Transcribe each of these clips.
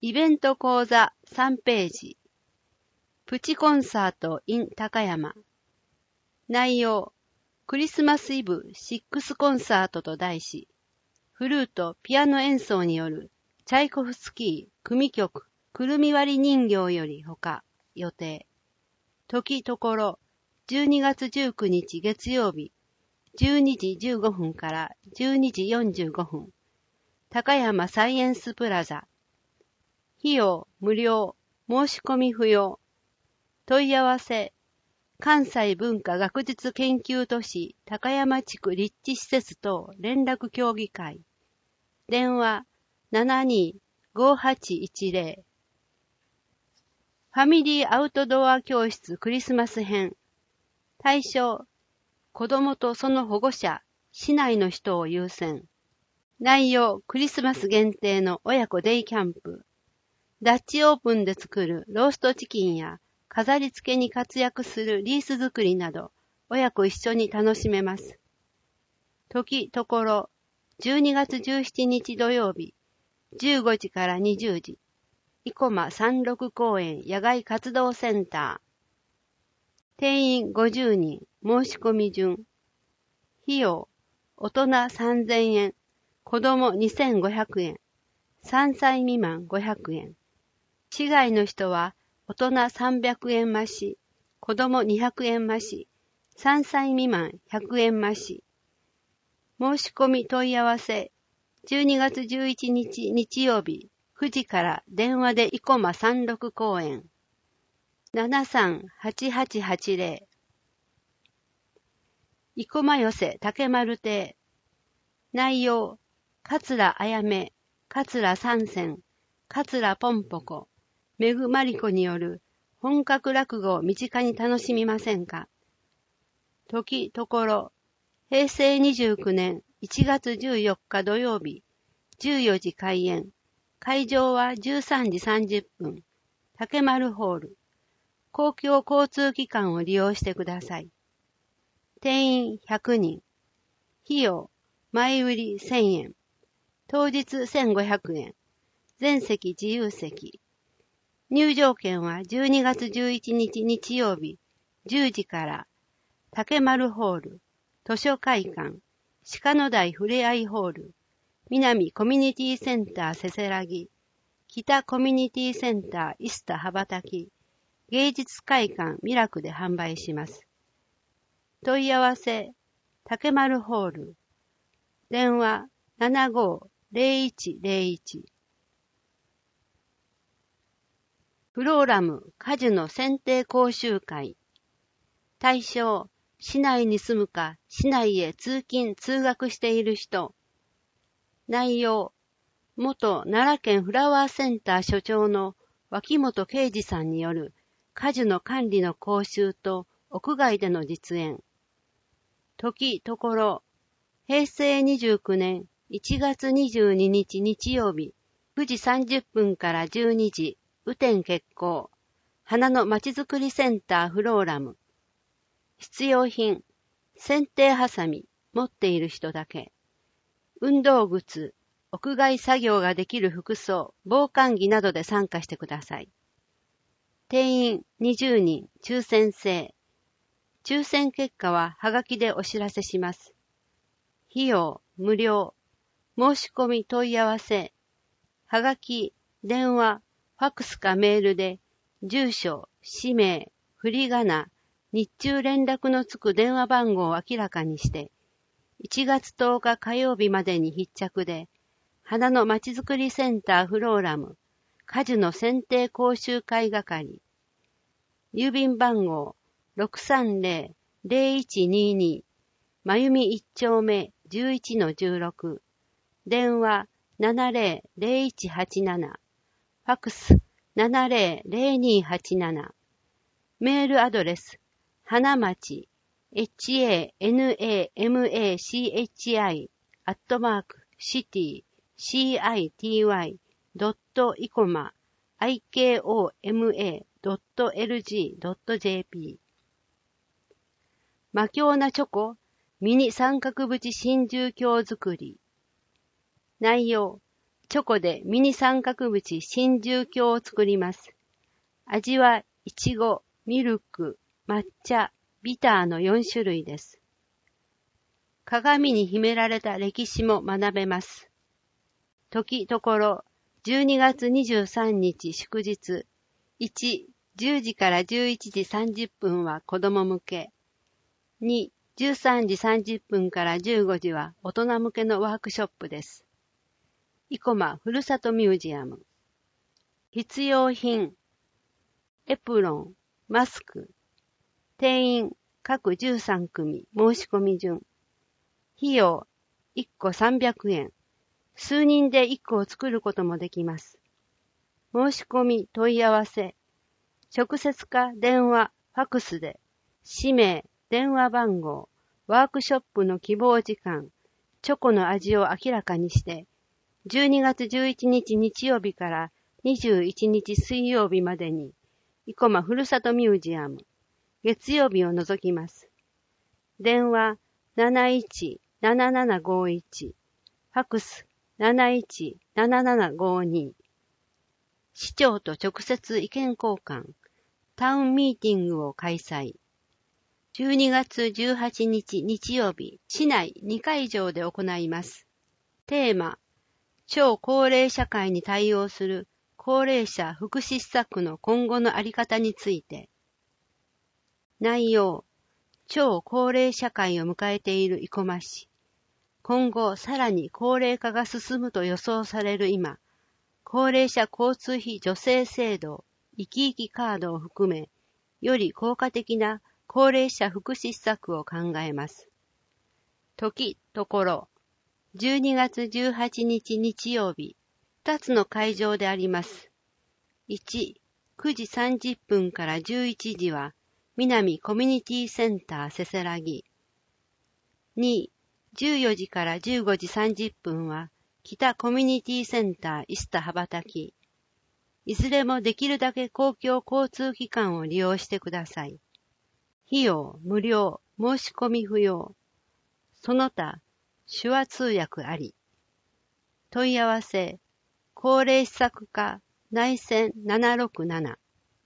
イベント講座3ページ。プチコンサート in 高山。内容、クリスマスイブ6コンサートと題し、フルート、ピアノ演奏によるチャイコフスキー組曲くるみ割り人形よりほか予定。時ところ、12月19日月曜日、12時15分から12時45分。高山サイエンスプラザ。費用無料、申し込み不要。問い合わせ、関西文化学術研究都市高山地区立地施設等連絡協議会。電話 72-5810。ファミリーアウトドア教室クリスマス編。対象、子供とその保護者、市内の人を優先。内容、クリスマス限定の親子デイキャンプ。ダッチオーブンで作るローストチキンや飾り付けに活躍するリース作りなど、親子一緒に楽しめます。時ところ、12月17日土曜日、15時から20時、生駒36公園野外活動センター。定員50人、申し込み順。費用、大人3000円、子供2500円、3歳未満500円。市外の人は大人300円増し、子供200円増し、3歳未満100円増し。申し込み問い合わせ、12月11日日曜日、9時から電話で生駒36公園。738880。生駒寄せ竹丸亭。内容、桂あやめ、桂三泉、桂ぽんぽこ、めぐまりこによる本格落語を身近に楽しみませんか。時ところ、平成29年1月14日土曜日、14時開演。会場は13時30分。竹丸ホール。公共交通機関を利用してください。定員100人。費用、前売り1000円。当日1500円。全席自由席。入場券は12月11日日曜日、10時から、竹丸ホール、図書会館、鹿野台ふれあいホール、南コミュニティセンターせせらぎ、北コミュニティセンターイスタ羽ばたき、芸術会館ミラクで販売します。問い合わせ、竹丸ホール、電話750101。フローラム果樹の選定講習会。対象、市内に住むか市内へ通勤通学している人。内容、元奈良県フラワーセンター所長の脇本啓二さんによる果樹の管理の講習と屋外での実演。時ところ、平成29年1月22日日曜日、9時30分から12時、雨天決行。花のまちづくりセンターフローラム。必要品、剪定ハサミ、持っている人だけ。運動靴、屋外作業ができる服装、防寒着などで参加してください。定員20人、抽選制。抽選結果ははがきでお知らせします。費用、無料。申し込み問い合わせ。はがき、電話、ファックスかメールで、住所、氏名、振り仮名、日中連絡のつく電話番号を明らかにして、1月10日火曜日までに必着で、花のまちづくりセンターフローラム、果樹の選定講習会係。郵便番号 630-0122、まゆみ1丁目 11-16。電話70-0187。ファックス 70-0287。メールアドレス、花町、hanamachi@city.icoma.ikoma.lg.jp。魔境なチョコ、ミニ三角縁真珠鏡作り。内容、 チョコでミニ三角縁真珠鏡を作ります。味はいちご、ミルク、抹茶、ビターの4種類です。鏡に秘められた歴史も学べます。時ところ、12月23日祝日、1、10時から11時30分は子供向け。2、13時30分から15時は大人向けのワークショップです。生駒ふるさとミュージアム。必要品、エプロン、マスク、定員各13組申し込み順。費用1個300円。数人で1個を作ることもできます。申し込み問い合わせ。直接か電話、ファクスで、氏名、電話番号、ワークショップの希望時間、チョコの味を明らかにして、12月11日日曜日から21日水曜日までに、生駒ふるさとミュージアム、月曜日を除きます。電話71-7751、ファクス71-7752。市長と直接意見交換、タウンミーティングを開催。12月18日日曜日、市内2会場で行います。テーマ、超高齢社会に対応する高齢者福祉施策の今後の在り方について。内容、超高齢社会を迎えている生駒市。今後さらに高齢化が進むと予想される今、高齢者交通費助成制度、いきいきカードを含め、より効果的な高齢者福祉施策を考えます。時ところ、12月18日日曜日、2つの会場であります。1、9時30分から11時は、南コミュニティセンターせせらぎ。2、14時から15時30分は、北コミュニティセンターイスタ羽ばたき。いずれもできるだけ公共交通機関を利用してください。費用無料、申し込み不要。その他、手話通訳あり。問い合わせ、高齢施策課内線767。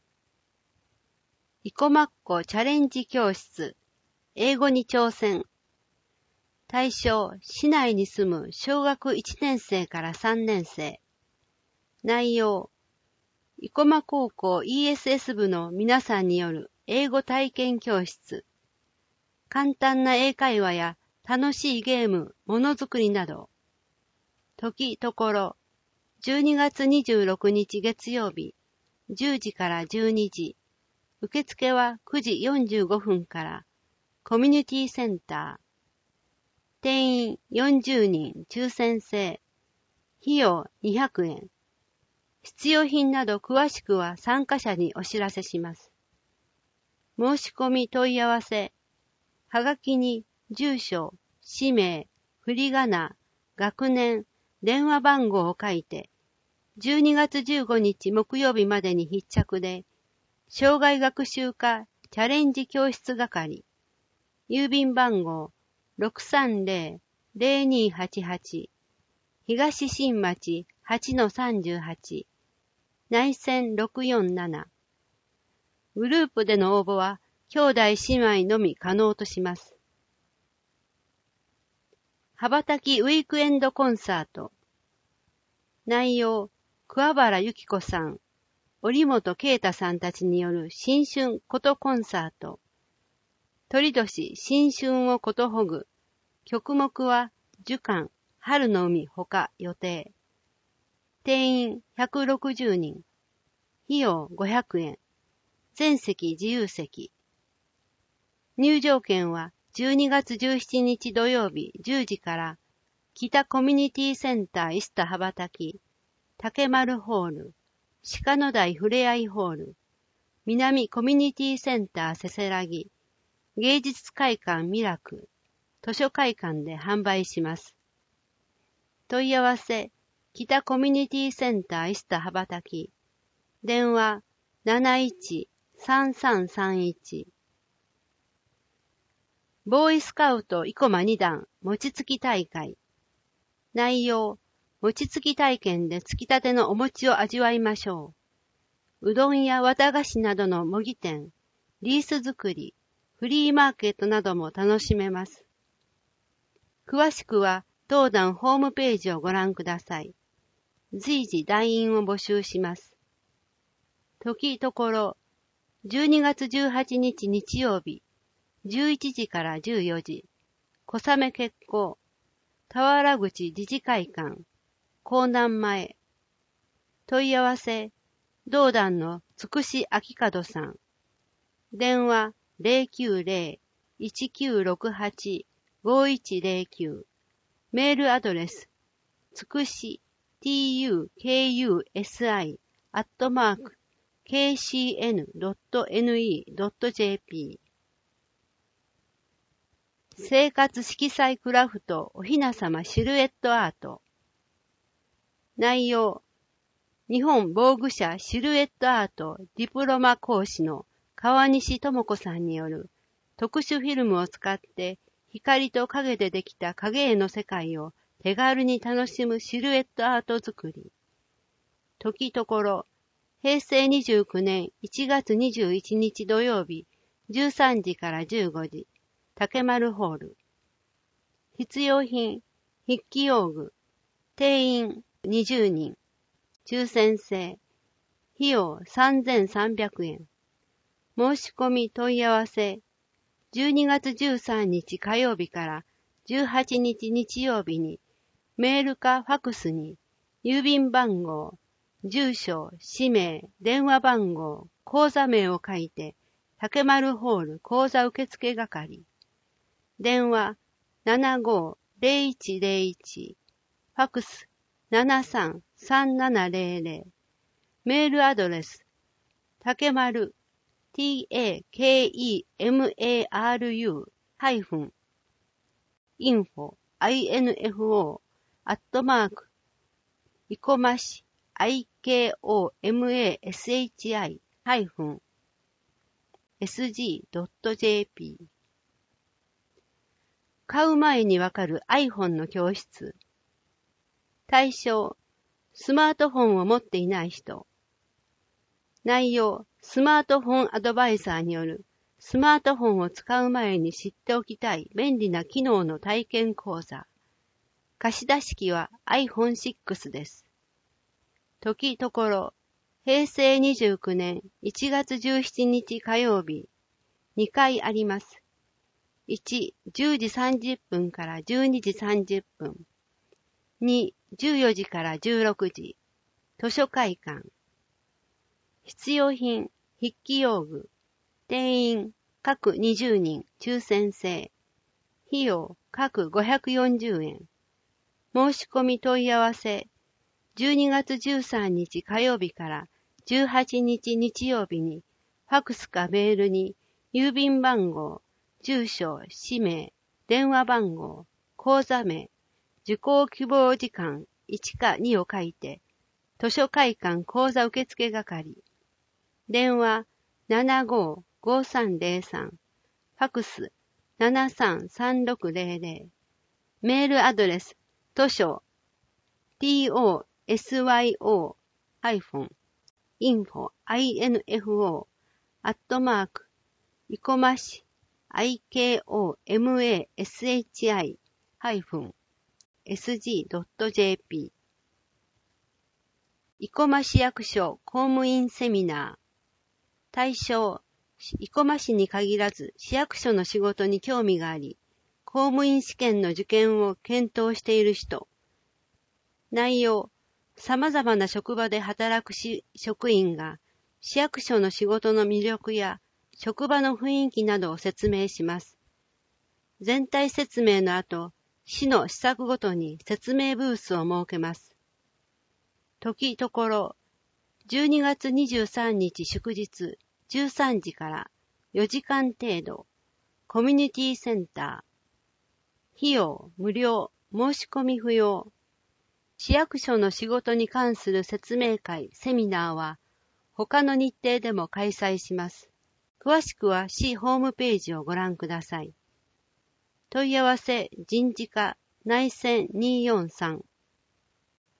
生駒っ子チャレンジ教室、英語に挑戦。対象、市内に住む小学1年生から3年生。内容、生駒高校 ESS 部の皆さんによる英語体験教室。簡単な英会話や楽しいゲーム、ものづくりなど。時ところ、12月26日月曜日、10時から12時。受付は9時45分から、コミュニティセンター。定員40人抽選制。費用200円。必要品など詳しくは参加者にお知らせします。申し込み問い合わせ。はがきに住所、氏名、振り仮名、学年、電話番号を書いて、12月15日木曜日までに必着で、障害学習課チャレンジ教室係、郵便番号 630-0288、東新町 8-38、内線647。グループでの応募は、兄弟姉妹のみ可能とします。羽ばたきウィークエンドコンサート。内容、桑原由紀子さん、折本啓太さんたちによる新春ことコンサート。鳥年新春をことほぐ。曲目は、樹館、春の海ほか予定。定員160人。費用500円。全席自由席。入場券は12月17日土曜日10時から北コミュニティセンターイスタ羽ばたき、竹丸ホール、鹿野台ふれあいホール、南コミュニティセンターせせらぎ、芸術会館ミラク、図書会館で販売します。問い合わせ、北コミュニティセンターイスタ羽ばたき、電話71-3331。ボーイスカウト生駒2段餅つき大会。内容、 餅つき体験でつきたてのお餅を味わいましょう。うどんや綿菓子などの模擬店、リース作り、フリーマーケットなども楽しめます。詳しくは当団ホームページをご覧ください。随時団員を募集します。時ところ、12月18日日曜日、11時から14時、小雨決行、田原口自治会館、港南前。問い合わせ、同団のつくし秋門さん。電話090-1968-5109。メールアドレス、つくし、tukusi@kcn.ne.jp。生活色彩クラフトおひなさまシルエットアート。内容、日本防具社シルエットアートディプロマ講師の川西智子さんによる特殊フィルムを使って光と影でできた影絵の世界を手軽に楽しむシルエットアート作り。時ところ、平成29年1月21日土曜日13時から15時、竹丸ホール。必要品、筆記用具、定員20人、抽選制、費用3300円。申し込み問い合わせ、12月13日火曜日から18日日曜日に、メールかファクスに、郵便番号、住所、氏名、電話番号、口座名を書いて、竹丸ホール口座受付係。電話75-0101、ファクス73-3700。メールアドレス、竹丸、takeMARU-ikomashi-sg.jp。買う前にわかる iPhone の教室。対象、スマートフォンを持っていない人。内容、スマートフォンアドバイザーによるスマートフォンを使う前に知っておきたい便利な機能の体験講座。貸出機は iPhone6 です。時ところ、平成29年1月17日火曜日、2回あります。1、10時30分から12時30分。2、14時から16時、図書会館。必要品、筆記用具、定員、各20人、抽選制。費用、各540円。申し込み問い合わせ、12月13日火曜日から18日日曜日に、ファクスかメールに、郵便番号、住所、氏名、電話番号、口座名、受講希望時間1か2を書いて、図書会館講座受付係。電話75-5303、ファクス733600。メールアドレス、図書、tosyo-info@ikomashi-sg.jp。生駒市役所公務員セミナー。対象、生駒市に限らず市役所の仕事に興味があり、公務員試験の受験を検討している人。内容、様々な職場で働く職員が市役所の仕事の魅力や職場の雰囲気などを説明します。全体説明の後、市の施策ごとに説明ブースを設けます。時ところ、12月23日祝日13時から4時間程度、コミュニティセンター。費用無料、申し込み不要。市役所の仕事に関する説明会、セミナーは他の日程でも開催します。詳しくは市ホームページをご覧ください。問い合わせ人事課内線243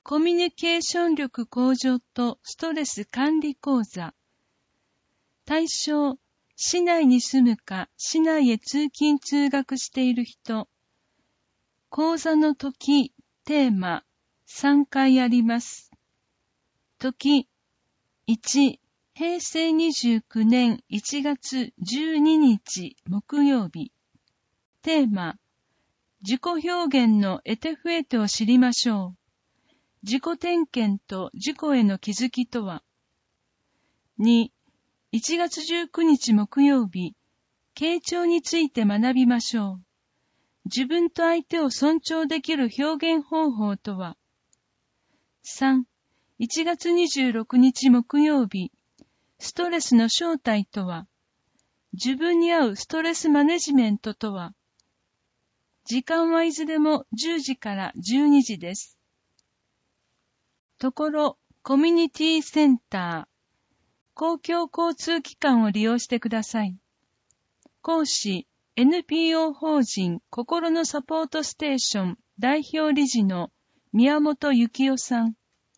コミュニケーション力向上とストレス管理講座。対象、市内に住むか市内へ通勤通学している人。講座の時、テーマ、3回あります。時、1、平成29年1月12日木曜日。テーマ、自己表現の得手不得手を知りましょう。自己点検と自己への気づきとは。2、1月19日木曜日、傾聴について学びましょう。自分と相手を尊重できる表現方法とは。3、1月26日木曜日、ストレスの正体とは。自分に合うストレスマネジメントとは。時間はいずれも10時から12時です。ところ、コミュニティセンター、公共交通機関を利用してください。講師、NPO 法人心のサポートステーション代表理事の宮本幸夫さん。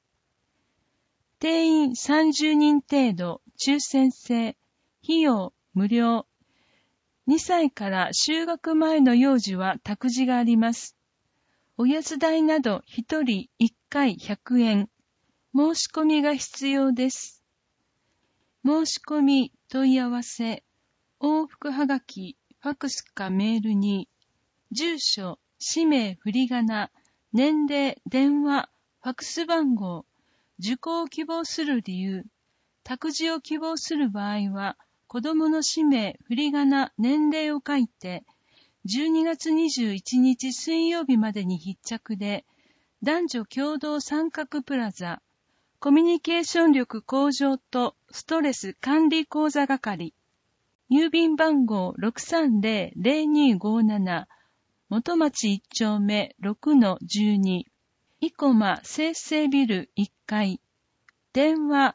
定員30人程度、抽選制、費用無料。2歳から就学前の幼児は託児があります。おやつ代など1人1回100円。申し込みが必要です。申し込み問い合わせ、往復はがき、ファクスかメールに、住所、氏名、振り仮名、年齢、電話、ファクス番号、受講を希望する理由、託児を希望する場合は、子供の氏名、振り仮名、年齢を書いて、12月21日水曜日までに必着で、男女共同参画プラザ、コミュニケーション力向上とストレス管理講座係、郵便番号 630-0257 元町1丁目 6-12 生駒清成ビル1階電話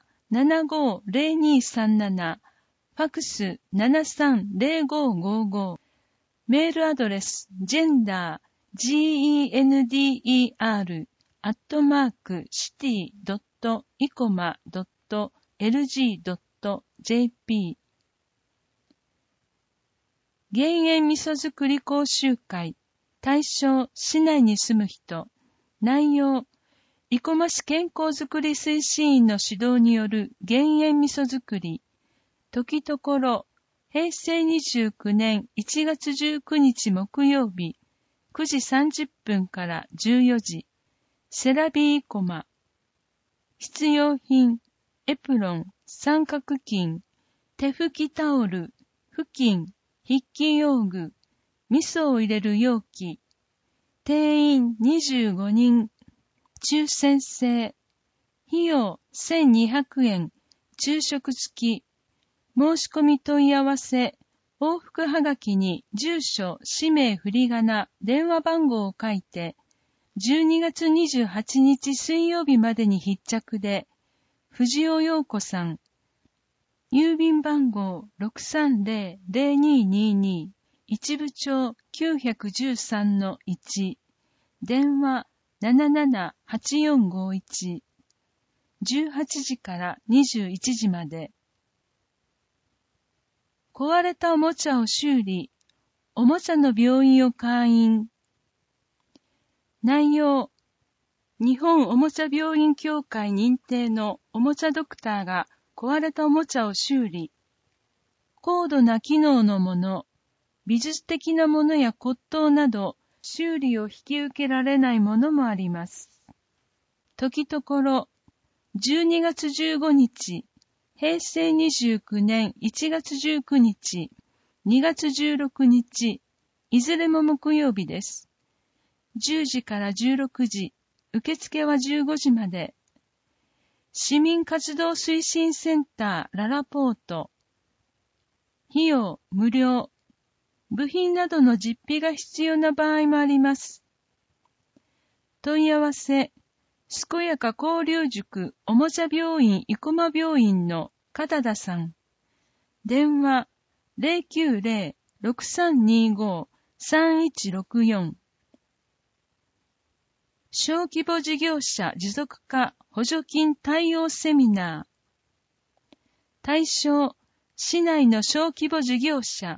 750237 ファクス 730555 メールアドレス gender@city.icoma.lg.jp 減塩味噌作り講習会、対象、市内に住む人、内容、生駒市健康づくり推進員の指導による減塩味噌作り、時ところ、平成29年1月19日木曜日、9時30分から14時、セラビー生駒、必要品、エプロン、三角巾、手拭きタオル、布巾、筆記用具、味噌を入れる容器、定員25人、抽選制、費用1200円、昼食付き、申し込み問い合わせ、往復はがきに住所、氏名、振り仮名、電話番号を書いて、12月28日水曜日までに必着で、藤尾陽子さん、郵便番号 630-0222 一部町 913-1 電話 778451 18時から21時まで壊れたおもちゃを修理、おもちゃの病院を開院。内容、日本おもちゃ病院協会認定のおもちゃドクターが壊れたおもちゃを修理。高度な機能のもの、美術的なものや骨董など、修理を引き受けられないものもあります。時ところ、12月15日、平成29年1月19日、2月16日、いずれも木曜日です。10時から16時、受付は15時まで。市民活動推進センターララポート。費用無料。部品などの実費が必要な場合もあります。問い合わせ、健やか交流塾おもちゃ病院生駒病院の片田さん。電話 090-6325-3164 小規模事業者持続化補助金対応セミナー。対象、市内の小規模事業者。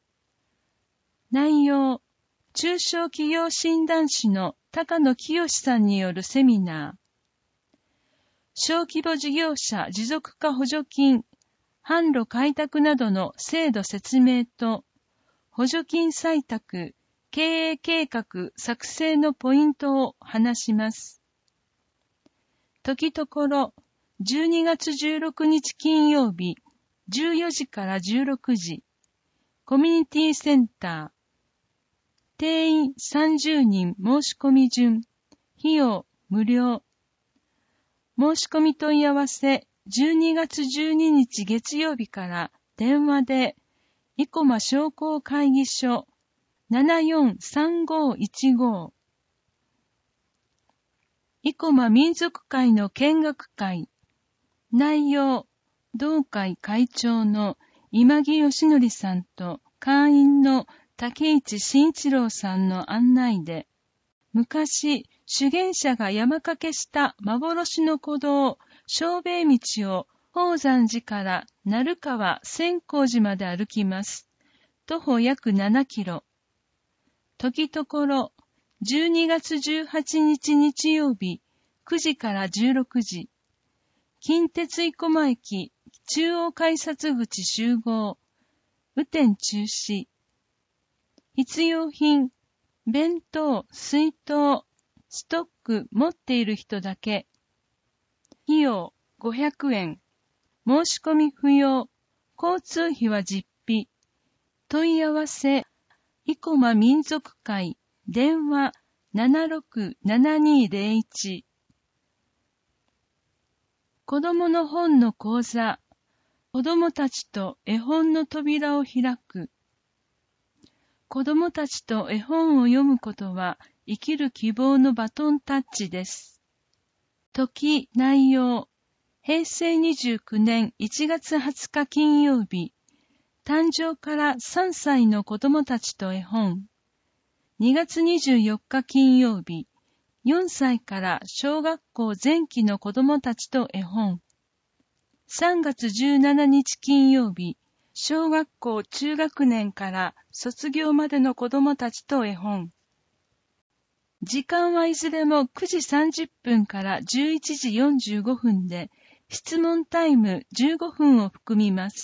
内容、中小企業診断士の高野清さんによるセミナー。小規模事業者持続化補助金、販路開拓などの制度説明と、補助金採択、経営計画作成のポイントを話します。時ところ、12月16日金曜日、14時から16時、コミュニティセンター。定員30人申し込み順、費用無料。申し込み問い合わせ、12月12日月曜日から電話で、生駒商工会議所 743515。生駒民族会の見学会。内容、同会会長の今木義則さんと会員の竹市慎一郎さんの案内で、昔、修験者が山かけした幻の古道、小兵道を宝山寺から鳴川千光寺まで歩きます。徒歩約7キロ。時ところ、12月18日日曜日、9時から16時。近鉄生駒駅、中央改札口集合。雨天中止。必要品、弁当、水筒、ストック持っている人だけ。費用500円。申し込み不要。交通費は実費。問い合わせ、生駒民族会、電話767201。子供の本の講座。子供たちと絵本の扉を開く。子供たちと絵本を読むことは生きる希望のバトンタッチです。時、内容。平成29年1月20日金曜日。誕生から3歳の子供たちと絵本。2月24日金曜日。4歳から小学校前期の子供たちと絵本。3月17日金曜日。小学校中学年から卒業までの子供たちと絵本。時間はいずれも9時30分から11時45分で、質問タイム15分を含みます。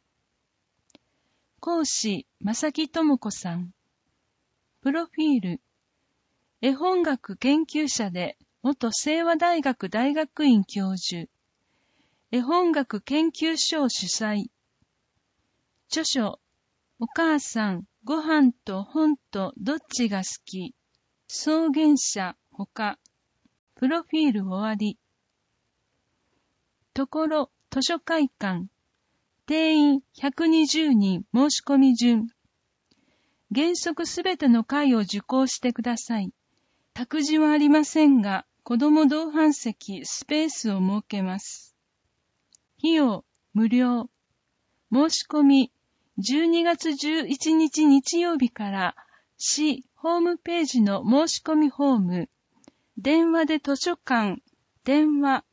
講師、正木智子さん。プロフィール。絵本学研究者で、元清和大学大学院教授。絵本学研究所を主催。著書、お母さん、ご飯と本とどっちが好き、草原者ほか、プロフィール終わり。ところ、図書会館、定員120人申し込み順。原則すべての会を受講してください。託児はありませんが、子供同伴席スペースを設けます。費用、無料。申し込み、12月11日日曜日から市ホームページの申し込みフォーム、電話で図書館、電話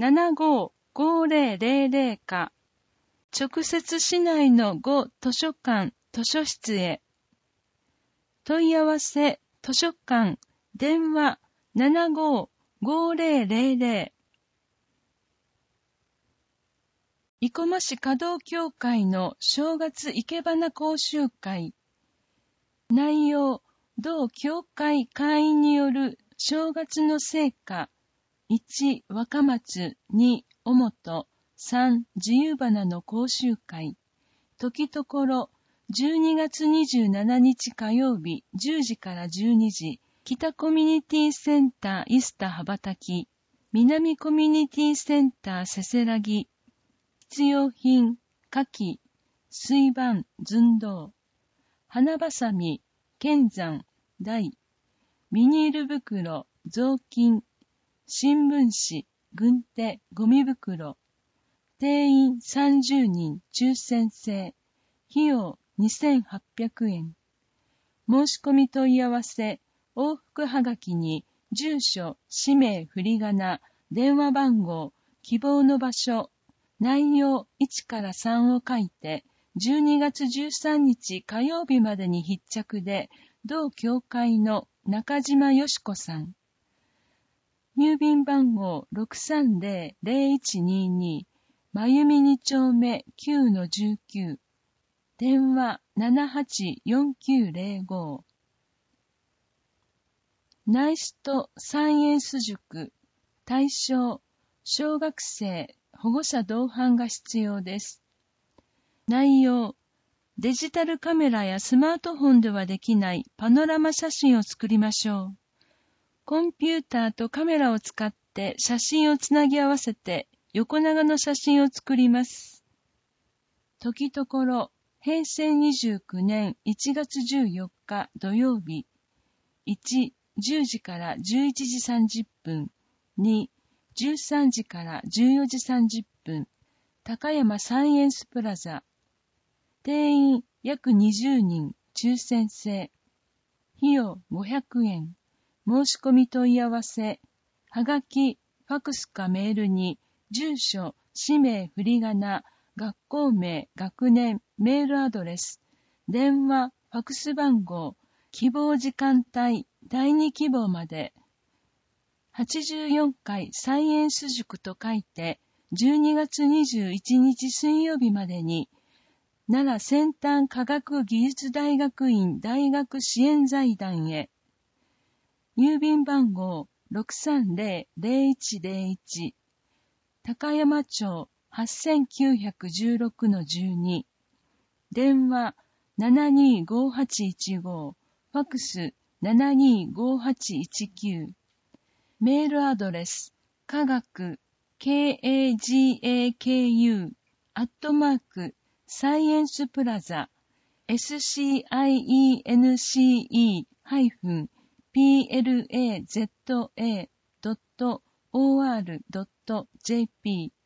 755000か、直接市内の5図書館、図書室へ。問い合わせ、図書館、電話755000。生駒市華道協会の正月生け花講習会。内容、同協会会員による正月の成果。1、若松、2、おもと、3、自由花の講習会。時ところ、12月27日火曜日10時から12時、北コミュニティセンターイスタ羽ばたき、南コミュニティセンターせせらぎ。必要品、花器、水盤、寸胴、花ばさみ、剣山、台、ビニール袋、雑巾、新聞紙、軍手、ゴミ袋、定員30人、抽選制、費用2800円。申し込み問い合わせ、往復はがきに住所、氏名、振り仮名、電話番号、希望の場所、内容1から3を書いて、12月13日火曜日までに必着で、同教会の中島よし子さん。郵便番号 630-0122、まゆみ2丁目 9-19、電話 784905。ナイストサイエンス塾、対象、小学生、保護者同伴が必要です。内容、デジタルカメラやスマートフォンではできないパノラマ写真を作りましょう。コンピューターとカメラを使って写真をつなぎ合わせて横長の写真を作ります。時ところ、平成29年1月14日土曜日、1、10時から11時30分、2、13時から14時30分、高山サイエンスプラザ。定員約20人、抽選制。費用500円。申し込み問い合わせ。はがき、ファクスかメールに、住所、氏名、振り仮名、学校名、学年、メールアドレス、電話、ファクス番号、希望時間帯、第2希望まで。84回サイエンス塾と書いて、12月21日水曜日までに、奈良先端科学技術大学院大学支援財団へ。郵便番号 630-0101、高山町 8916-12、電話 725815、ファクス 725819、メールアドレス、科学、KAGAKU、サイエンスプラザ、SCIENCE-PLAZA.or.jp